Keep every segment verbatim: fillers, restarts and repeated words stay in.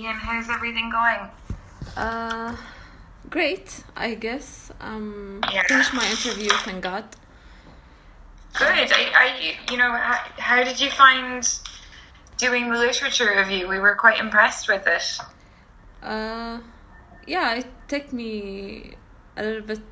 Ian, how's everything going? Uh, great, I guess. Um, Yeah. finished my interview, thank God. Good. I, I, you know, how, how did you find doing the literature review? We were quite impressed with it. Uh, yeah, it took me a little bit.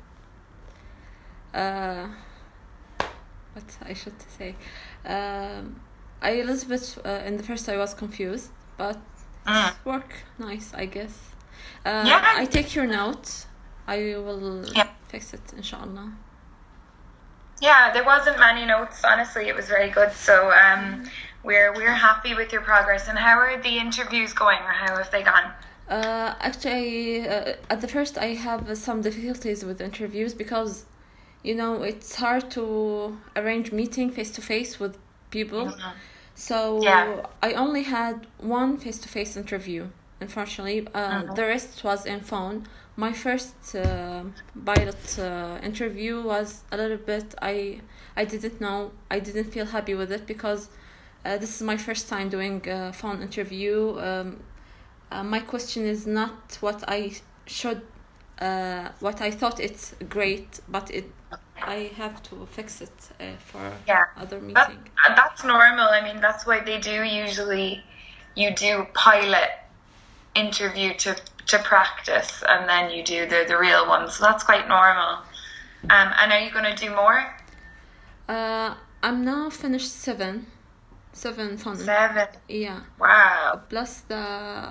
Uh, what I should say. Um, I a little bit uh, in the first I was confused, but Mm. it worked nice, I guess. Uh, Yeah. I take your note. I will Yeah. fix it, inshallah. Yeah, there wasn't many notes. Honestly, it was very good. So um, we're we're happy with your progress. And how are the interviews going, or how have they gone? Uh, actually, uh, at the first, I have some difficulties with interviews because, you know, it's hard to arrange meeting face to face with people. Mhm. So Yeah. I only had one face to face interview. Unfortunately, uh, Mhm. the rest was in phone. My first uh, pilot uh, interview was a little bit. I I didn't know. I didn't feel happy with it because uh, this is my first time doing a phone interview. Um, uh, my question is not what I should, uh, what I thought it's great, but it I have to fix it uh, for Yeah. other That, meeting. that's normal. I mean, that's why they do usually, you do pilot interview to, to practice, and then you do the, the real one. So that's quite normal. Um, and are you going to do more? Uh, I'm now finished seven, seven phone. Seven. Yeah, Wow. plus the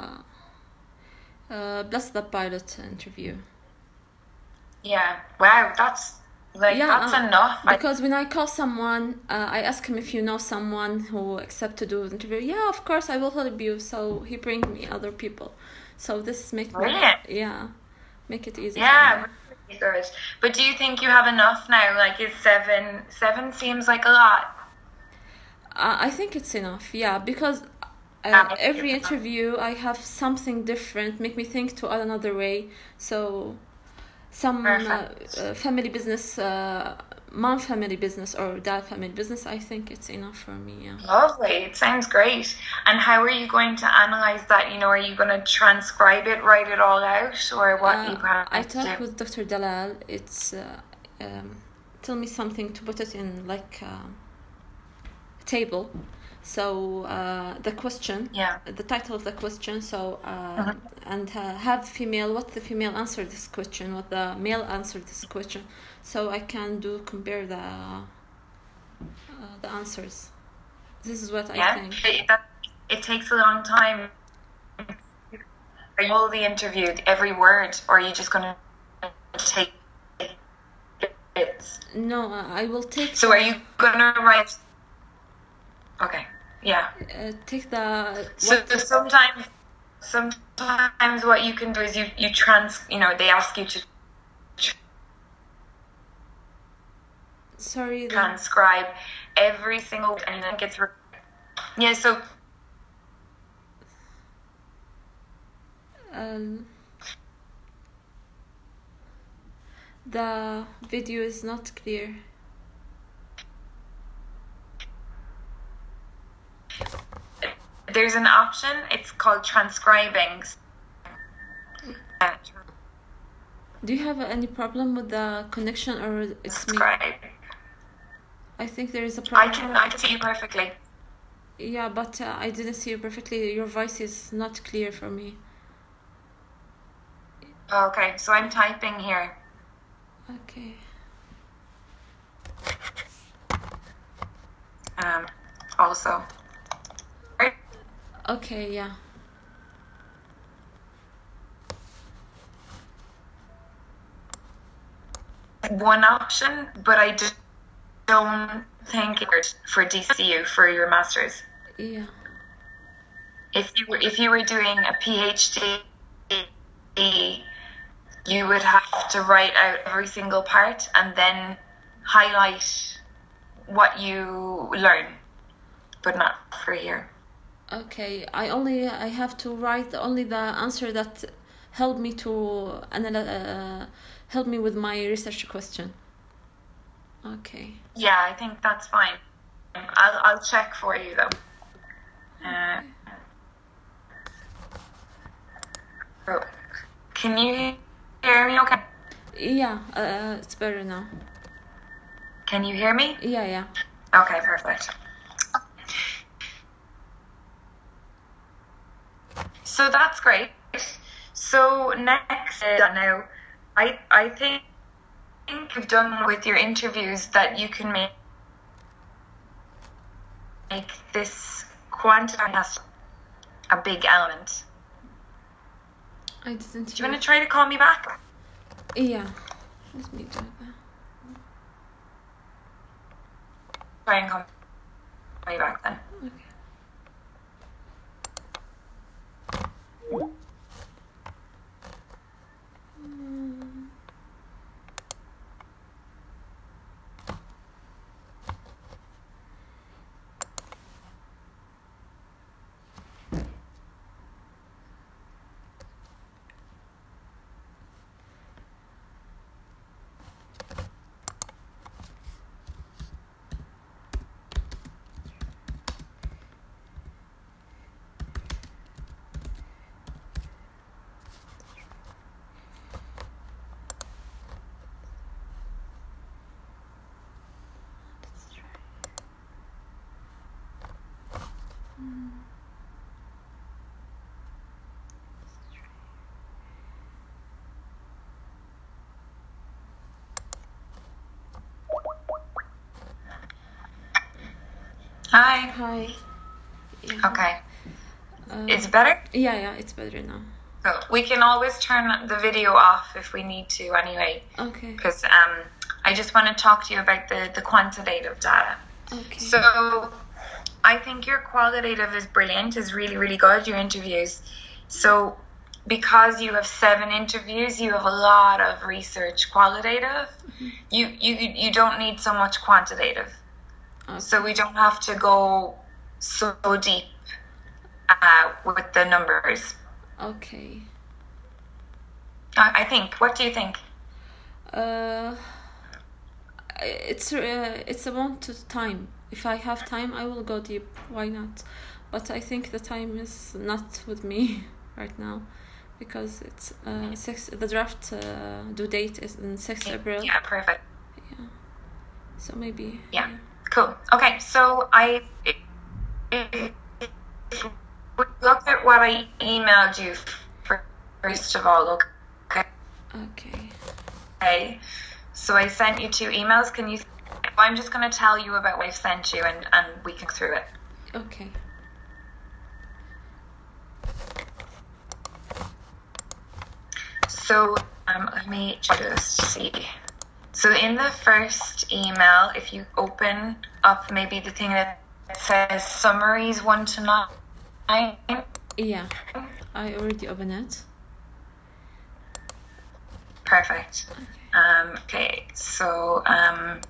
uh, plus the pilot interview. Yeah. Wow. That's like, yeah, that's uh, enough. I- Because when I call someone, uh, I ask him if you know someone who accept to do the interview. Yeah, of course I will help you. So he bring me other people. So this make me Brilliant. yeah, make it easy. for Yeah, me. really good. But do you think you have enough now? Like, is seven, seven seems like a lot. Uh, I think it's enough. Yeah, because uh, Yeah, every it's enough. interview I have something different, make me think to another way. So some uh, Perfect. uh, family business, uh, mom family business or dad family business, I think it's enough for me. Yeah. Lovely. It sounds great. And how are you going to analyze that? You know, are you going to transcribe it, write it all out, or what Uh, you plan I to talked do? with Doctor Dalal. It's uh, um, tell me something to put it in like uh, a table. So uh, the question, Yeah. the title of the question. So uh, Mhm. and uh, have female what the female answer this question, what the male answer this question. So I can do compare the uh, the answers. This is what I Yeah. think. It, that, it takes a long time. Are you all the interview, every word, or are you just going to take bits? No, uh, I will take. So are you going to write? Okay. Yeah. uh, take the So, what, so sometimes, sometimes what you can do is you you trans. You know, they ask you to sorry. The, transcribe every single, and then it gets. Re- yeah. So um, the video is not clear. there's an option. It's called transcribing. Uh, Do you have any problem with the connection or it's me? Transcribe. I think there is a I problem. can I can see you perfectly. Yeah, but uh, I didn't see you perfectly. Your voice is not clear for me. Okay, so I'm typing here. Okay. Um, also. Okay, yeah. One option, but I d- don't think it's for D C U for your masters. Yeah. If you were if you were doing a PhD, you would have to write out every single part and then highlight what you learn, but not for here. Okay. I only I have to write only the answer that help me to analyze, uh, help me with my research question. Okay. Yeah, I think that's fine. I'll I'll check for you though. Uh, can you hear me okay? Yeah, uh, it's better now. Can you hear me? Yeah, yeah. Okay, perfect. So that's great. So next, uh, now, I I think you've done with your interviews that you can make make this quantity has a big element. I didn't. Do you want to try to call me back? Yeah. Let me do that. Try and call me back then. Okay. Mm. Hi. Hi. Yeah. Okay. Uh, It's better? Yeah, yeah, it's better now. So we can always turn the video off if we need to anyway. Okay. Because um, I just want to talk to you about the, the quantitative data. Okay. So I think your qualitative is brilliant, is really, really good, your interviews. So because you have seven interviews, you have a lot of research qualitative. Mm-hmm. You, you, you don't need so much quantitative. Okay. So we don't have to go so deep uh, with the numbers. Okay. I, I think. What do you think? Uh, it's uh, it's about the time. If I have time, I will go deep. Why not? But I think the time is not with me right now, because it's uh six. The draft uh, due date is in sixth April. Yeah, perfect. Yeah. So maybe. Yeah. yeah. Cool. Okay. So I. It, it, look at what I emailed you first of all. Okay. Okay. Okay. So I sent you two emails. Can you? I'm just going to tell you about what I've sent you, and and we can go through it. Okay. So um, let me just see. So in the first email, if you open up maybe the thing that says summaries one to nine. Yeah, I already opened it. Perfect. Okay. Um, okay, so um,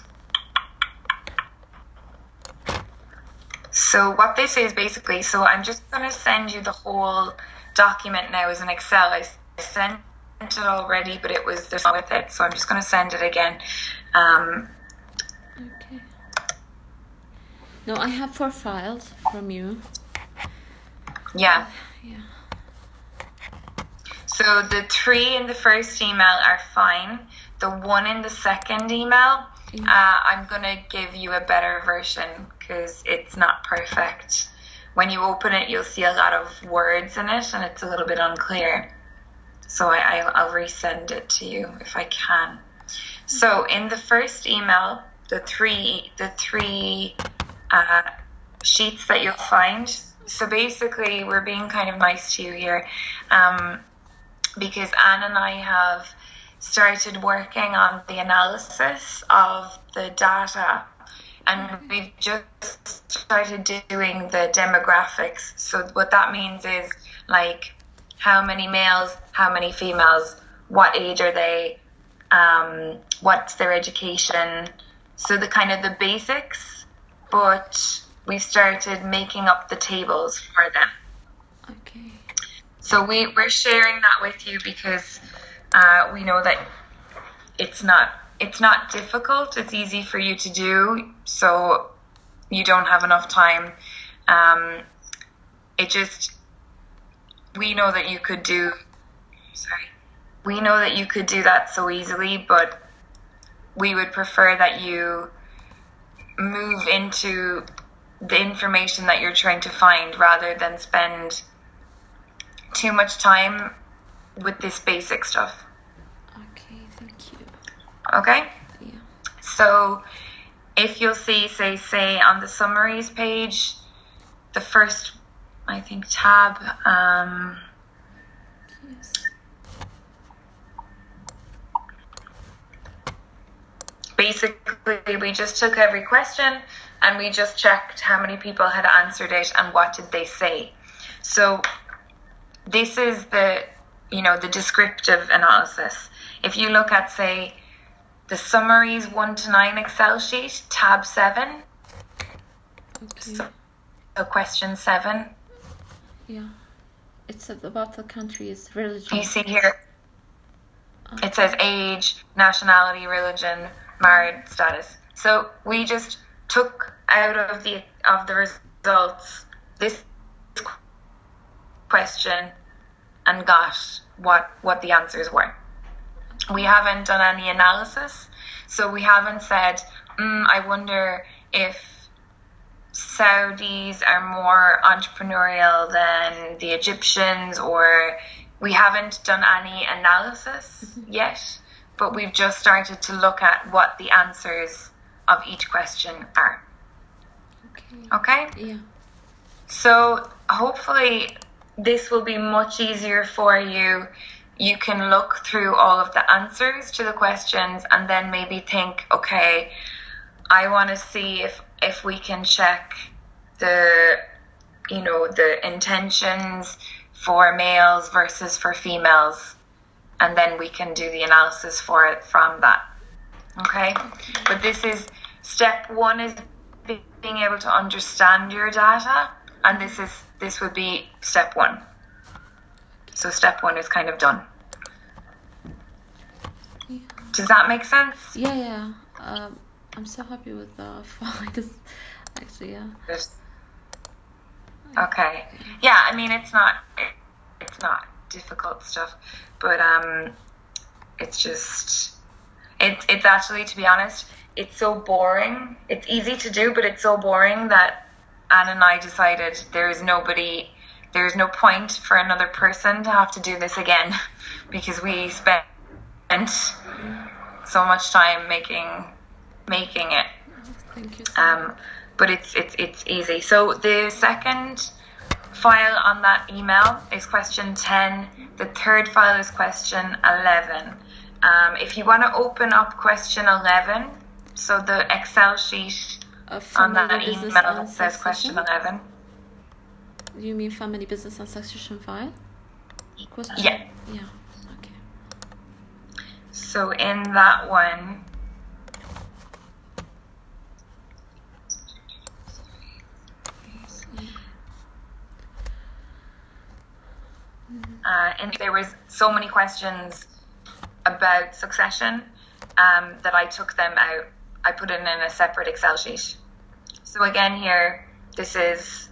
so what this is basically, so I'm just going to send you the whole document now as an Excel. I sent it already, but it was there's with it, so I'm just going to send it again. Um, okay. No, I have four files from you. Yeah. Yeah. So the three in the first email are fine. The one in the second email, yeah. uh, I'm going to give you a better version because it's not perfect. When you open it, you'll see a lot of words in it and it's a little bit unclear. So I, I, I'll resend it to you if I can. So in the first email, the three, the three uh, sheets that you'll find. So basically, we're being kind of nice to you here. Um, because Anne and I have started working on the analysis of the data, and we've just started doing the demographics. So what that means is like how many males, how many females, what age are they, um, what's their education, so the kind of the basics, but we've started making up the tables for them. Okay. So we, we're sharing that with you because uh, we know that it's not it's not difficult. It's easy for you to do. So you don't have enough time. Um, it just, we know that you could do sorry. We know that you could do that so easily, but we would prefer that you move into the information that you're trying to find rather than spend too much time with this basic stuff. Okay, thank you. Okay? Yeah. So if you'll see, say, say on the summaries page, the first, I think, tab, um, Yes. basically we just took every question and we just checked how many people had answered it and what did they say. So this is the, you know, the descriptive analysis. If you look at, say, the summaries one to nine Excel sheet, tab seven, Okay. so, so question seven, Yeah. It's about the country's religion. you see here, it says age, nationality, religion, married status. So we just took out of the of the results this question and got what what the answers were. We haven't done any analysis, so we haven't said, mm, I wonder if Saudis are more entrepreneurial than the Egyptians, or we haven't done any analysis yet, but we've just started to look at what the answers of each question are. Okay. Okay? Yeah. So hopefully this will be much easier for you. You can look through all of the answers to the questions and then maybe think, okay, I want to see if, if we can check the, you know, the intentions for males versus for females. And then we can do the analysis for it from that. Okay? But this is, step one is being able to understand your data. And this is, this would be step one. So step one is kind of done. Yeah. Does that make sense? Yeah, yeah. Um, I'm so happy with the files. Actually, yeah. Yes. Okay. Yeah, I mean, it's not, it's not difficult stuff, but um, it's just, it's it's actually, to be honest, it's so boring. It's easy to do, but it's so boring that Anne and I decided there is nobody, there is no point for another person to have to do this again, because we spent so much time making making it. Thank you. So Um, but it's it's it's easy. So the second file on that email is question ten. The third file is question eleven. Um, if you want to open up question eleven, so the Excel sheet uh, on that family business email and that says question succession? eleven. You mean family business and succession file? Question? Yeah. Yeah. Okay. So in that one, uh, and there was so many questions about succession um, that I took them out. I put it in a separate Excel sheet. So again here, this is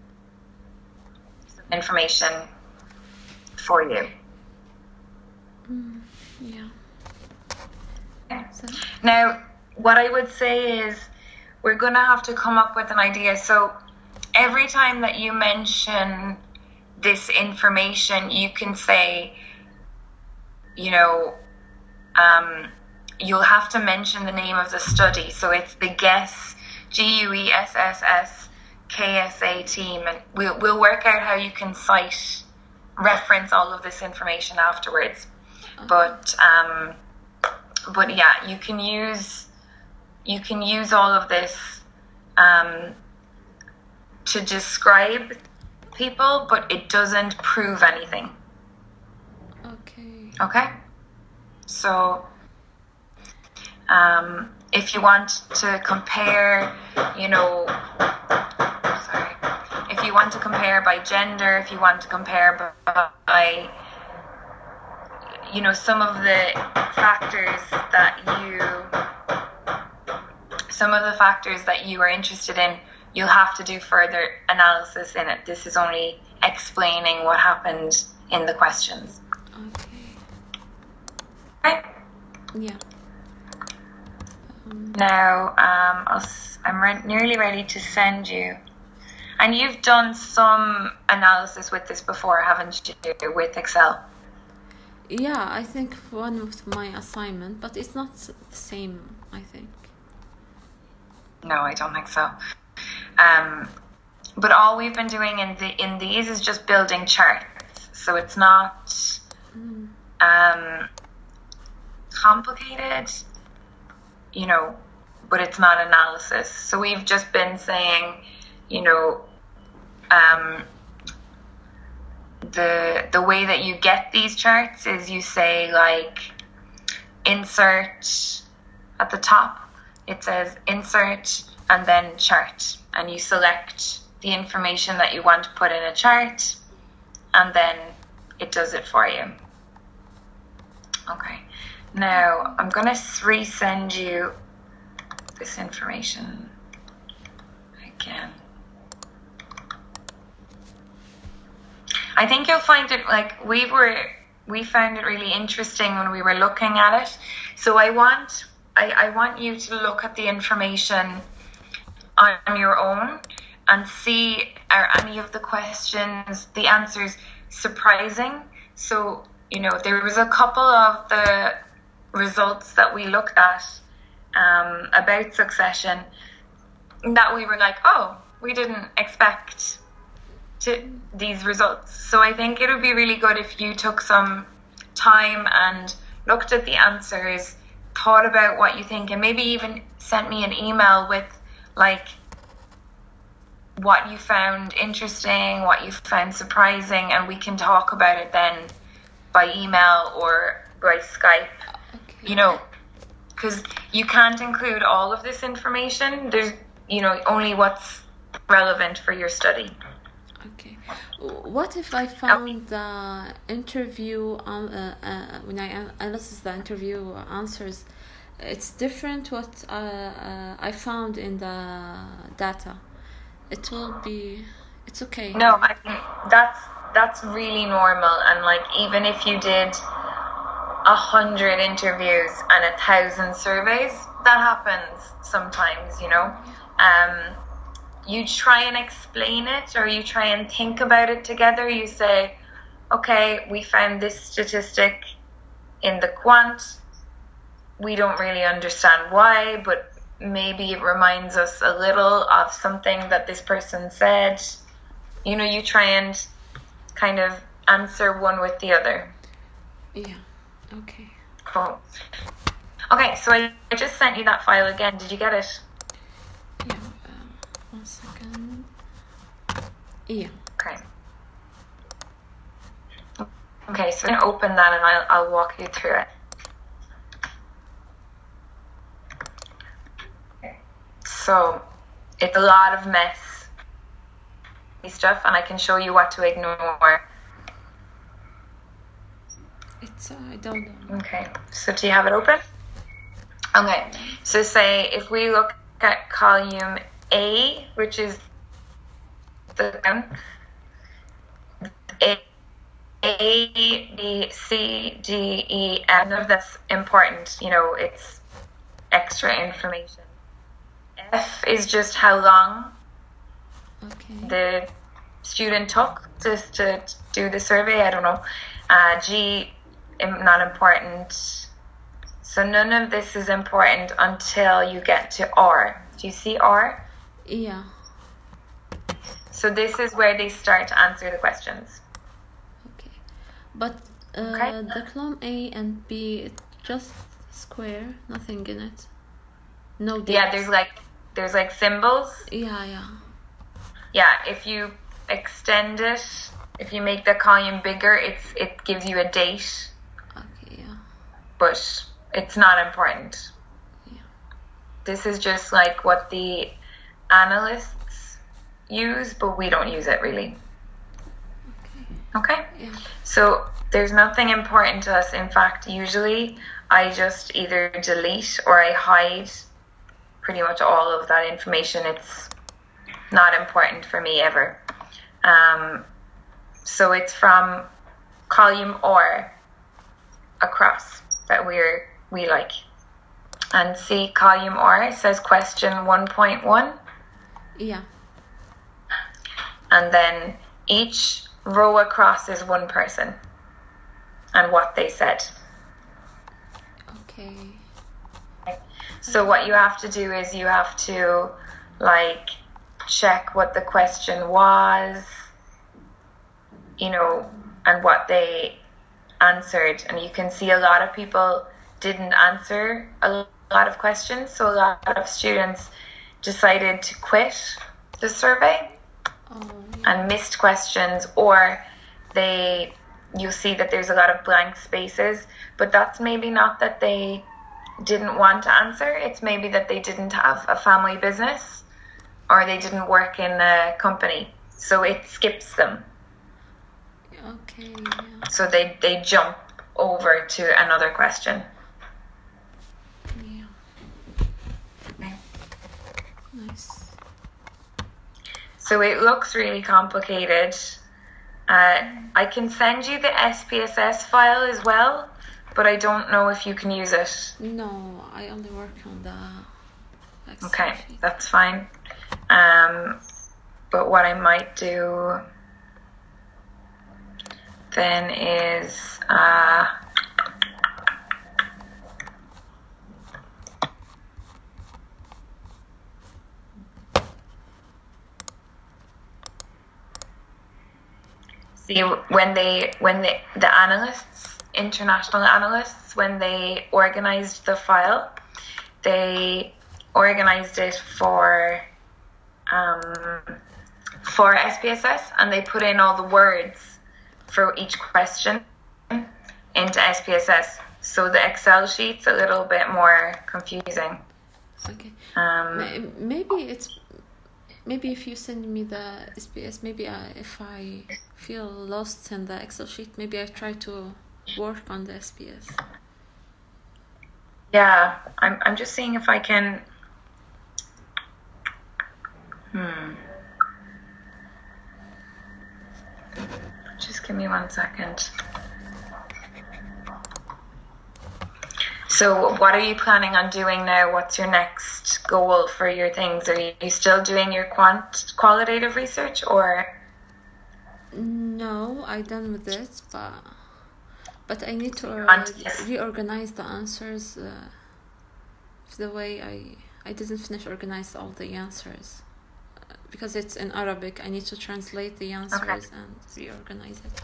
some information for you. Mm, yeah. So, Now, what I would say is we're going to have to come up with an idea. So every time that you mention this information, you can say, you know, um, you'll have to mention the name of the study. So it's the GUESS, G U E S S S K S A team. And we'll, we'll work out how you can cite, reference all of this information afterwards. okay. But, um, but yeah, you can use, you can use all of this um, to describe people, but it doesn't prove anything. Okay. Okay? So, um, if you want to compare, you know, sorry, if you want to compare by gender, if you want to compare by, you know, some of the factors that you, some of the factors that you are interested in, you'll have to do further analysis in it. This is only explaining what happened in the questions. Okay. Yeah. Um, Now, um, I'll, s- I'm re- nearly ready to send you. And you've done some analysis with this before, haven't you, with Excel? yeah, I think one of my assignment, but it's not s- the same, I think. No, I don't think so. Um, but all we've been doing in the in these is just building charts. So it's not Mm. um, complicated, you know, but it's not analysis. So we've just been saying, you know, um, the the way that you get these charts is you say like insert at the top. It says insert and then chart, and you select the information that you want to put in a chart, and then it does it for you. Okay, now I'm gonna resend you this information again. I think you'll find it, like, we were we found it really interesting when we were looking at it. So I want I, I want you to look at the information on your own and see, are any of the questions, the answers surprising. So, you know, there was a couple of the results that we looked at um, about Succession that we were like, oh, we didn't expect to these results. So I think it would be really good if you took some time and looked at the answers, thought about what you think, and maybe even sent me an email with like what you found interesting, what you found surprising, and we can talk about it then by email or by Skype. Okay. You know, because you can't include all of this information. There's, you know, only what's relevant for your study. Okay. What if I found the interview on uh, uh, when I an- analyze the interview answers, it's different what uh, uh, I found in the data. It will be. It's okay. No, I mean, that's that's really normal, and like even if you did a hundred interviews and a thousand surveys, that happens sometimes, you know. Um, you try and explain it, or you try and think about it together. You say, okay, we found this statistic in the quant. We don't really understand why, but maybe it reminds us a little of something that this person said. You know, you try and kind of answer one with the other. Yeah. Okay. Cool. Okay, so I I just sent you that file again. Did you get it? Yeah. Uh, one second. Yeah. Okay. Okay, so I'm gonna open that and I'll I'll walk you through it. So it's a lot of mess stuff, and I can show you what to ignore. It's uh, I don't know. Okay, so do you have it open? Okay, so say if we look at column A, which is the A, A, B, C, D, E, F, none of that's important, you know, it's extra information. F is just how long Okay. the student took just to do the survey, I don't know. Uh, G, im- not important. So none of this is important until you get to R. Do you see R? Yeah. So this is where they start to answer the questions. Okay. But uh, Okay. the column A and B, it's just square, nothing in it. No dates. Yeah, there's like there's like symbols. Yeah, yeah. Yeah, if you extend it, if you make the column bigger, it's it gives you a date, Okay, yeah. but it's not important. Yeah. This is just like what the analysts use, but we don't use it really. Okay. Okay? Yeah. So there's nothing important to us. In fact, usually I just either delete or I hide pretty much all of that information. It's not important for me ever. Um, so it's from column R across that we're we like. And see, column R says question one point one. Yeah. And then each row across is one person and what they said. Okay. So what you have to do is you have to like check what the question was, you know, and what they answered. And you can see a lot of people didn't answer a lot of questions. So a lot of students decided to quit the survey Oh. and missed questions, or they, you'll see that there's a lot of blank spaces, but that's maybe not that they didn't want to answer. It's maybe that they didn't have a family business or they didn't work in a company. So it skips them. Okay. Yeah. So they, they jump over to another question. Yeah. Okay. Nice. So it looks really complicated. Uh, I can send you the S P S S file as well, but I don't know if you can use it. No, I only work on the Excel Okay, sheet. that's fine. Um, but what I might do then is uh, see when they when they the analysts, international analysts, when they organized the file, they organized it for um, for S P S S, and they put in all the words for each question into S P S S. So the Excel sheet's a little bit more confusing. Okay. Um, May- Maybe it's maybe if you send me the S P S, maybe I, if I feel lost in the Excel sheet, maybe I try to work on the S P S. yeah, I'm I'm just seeing if I can. Hmm. Just give me one second. So what are you planning on doing now? What's your next goal for your things? Are you still doing your quant qualitative research, or? No, I done with it, but but I need to uh, Want- yes. reorganize the answers. Uh, the way I I didn't finish organize all the answers uh, because it's in Arabic. I need to translate the answers and reorganize it.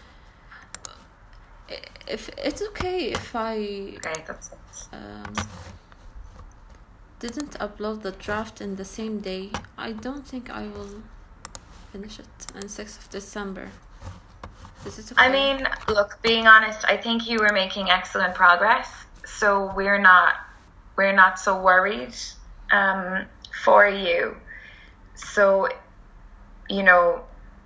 If it's okay if I Okay, that's um, didn't upload the draft in the same day, I don't think I will finish it on sixth of December. Is it okay? I mean, look, being honest, I think you were making excellent progress, so we're not we're not so worried um, for you. So, you know,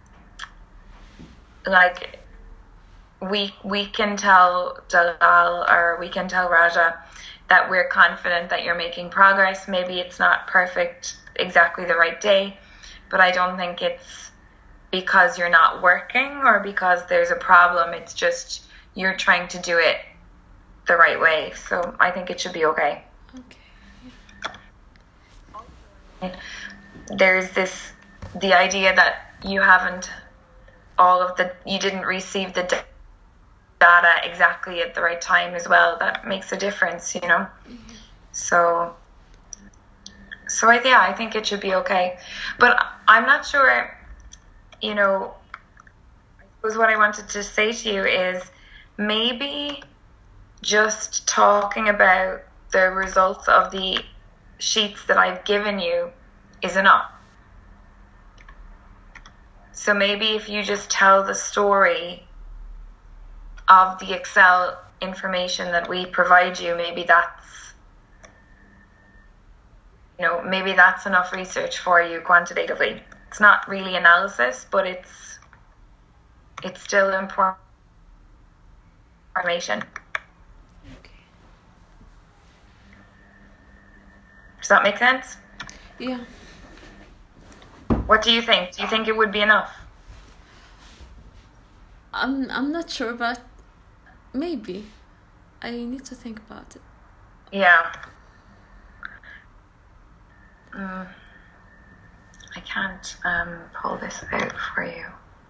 like we we can tell Dalal, or we can tell Raja that we're confident that you're making progress. Maybe it's not perfect exactly the right day, but I don't think it's because you're not working or because there's a problem. It's just you're trying to do it the right way. So I think it should be okay. Okay. There's this, the idea that you haven't all of the, you didn't receive the da- data exactly at the right time as well. That makes a difference, you know? Mhm. So, so I, yeah, I think it should be okay. But I'm not sure, you know, I suppose what I wanted to say to you is maybe just talking about the results of the sheets that I've given you is enough. So maybe if you just tell the story of the Excel information that we provide you, maybe that's, you know, maybe that's enough research for you quantitatively. It's not really analysis, but it's it's still important information. Okay. Does that make sense? Yeah. What do you think? Do you think it would be enough? I'm I'm not sure, but maybe. I need to think about it. Yeah. Mm. I can't um, pull this out for you.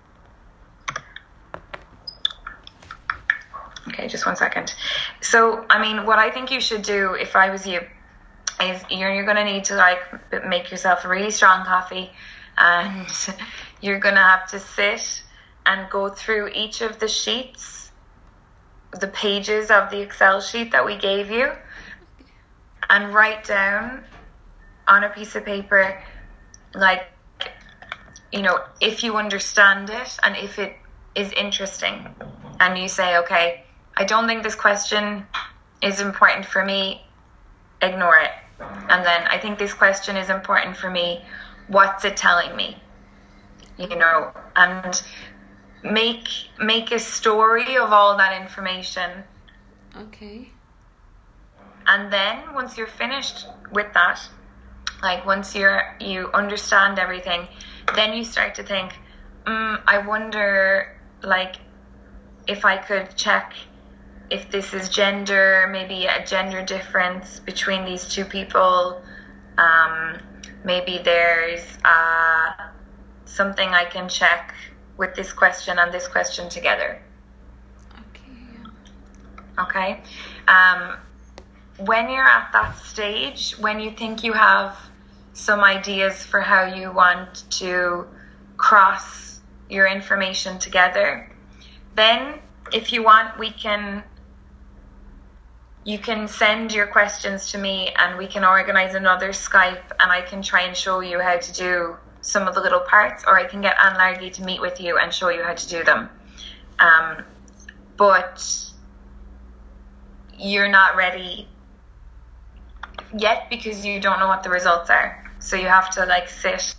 Okay, just one second. So, I mean, what I think you should do, if I was you, is you're, you're going to need to, like, make yourself a really strong coffee, and you're going to have to sit and go through each of the sheets, the pages of the Excel sheet that we gave you, and write down on a piece of paper, like, you know, if you understand it and if it is interesting, and you say, okay, I don't think this question is important for me, ignore it. And then I think this question is important for me, what's it telling me? You know, and make make a story of all that information. Okay. And then once you're finished with that, like once you're you understand everything, then you start to think, mm, I wonder, like, if I could check if this is gender, maybe a gender difference between these two people. Um, maybe there's uh, something I can check with this question and this question together. Okay. Okay. Um, when you're at that stage, when you think you have some ideas for how you want to cross your information together, then if you want, we can you can send your questions to me and we can organize another Skype and I can try and show you how to do some of the little parts, or I can get Anne Largy to meet with you and show you how to do them. Um, but you're not ready yet because you don't know what the results are. So you have to like sit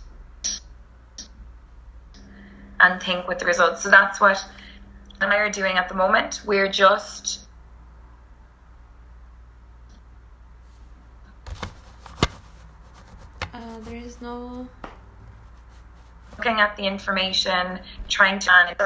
and think with the results. So that's what Anne and I are doing at the moment. We're just Uh, there is no... looking at the information, trying to manage.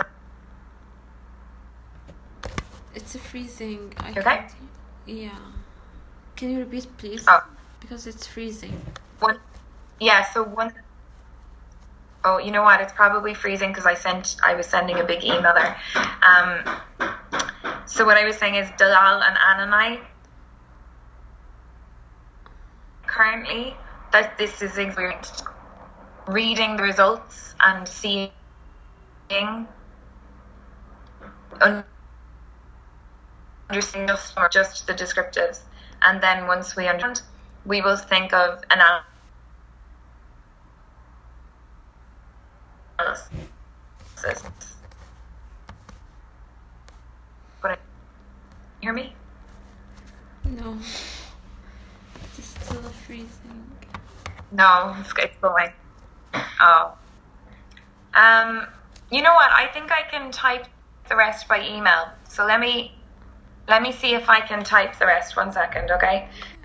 It's a freezing. I Okay? can't... Yeah. Can you repeat, please? Oh. Because it's freezing. One, yeah, so one... Oh, you know what? It's probably freezing because I sent. I was sending a big email there. Um, so what I was saying is Dalal and Anne and I currently, that this is experienced reading the results and seeing, understanding just, or just the descriptives, and then once we understand, we will think of analysis. But I, hear me? No. It's still freezing. No, it's, it's going. Oh. Um, you know what? I think I can type the rest by email. So let me let me see if I can type the rest. One second, okay?